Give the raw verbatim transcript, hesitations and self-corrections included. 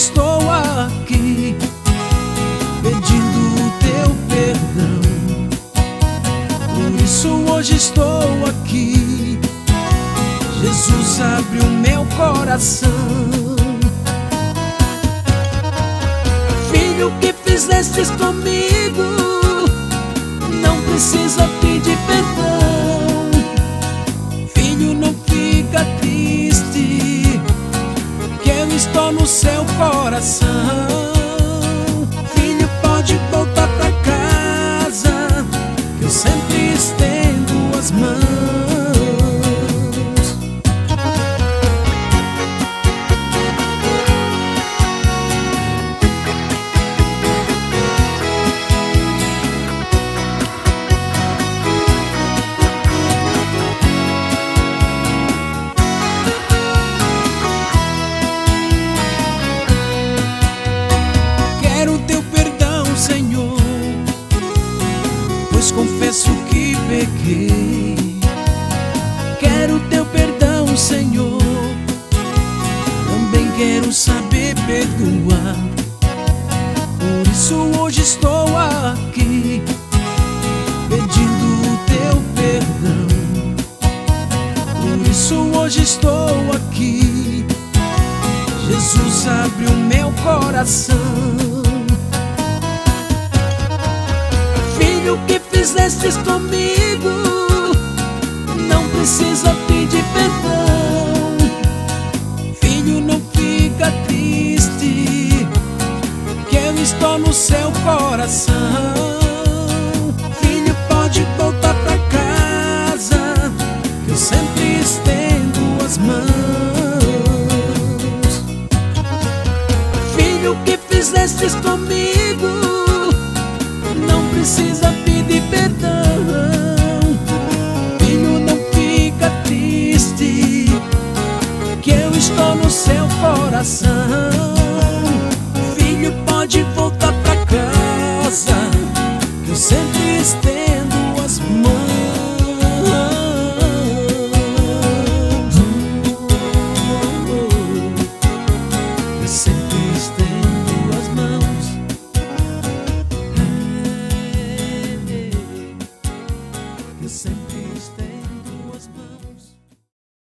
estou aqui pedindo o teu perdão. Por isso hoje estou aqui. Jesus, abre o meu coração. Filho, que fizestes comigo, não precisa pedir perdão. Filho, não fica triste, que eu estou no seu coração. Filho, pode voltar pra casa, que eu sempre estendo as mãos. Senhor, pois confesso que pequei. Quero teu perdão, Senhor, também quero saber perdoar. Por isso hoje estou aqui pedindo o teu perdão. Por isso hoje estou aqui. Jesus, abre o meu coração. O que fizestes comigo, não precisa pedir perdão. Filho, não fica triste, que eu estou no seu coração.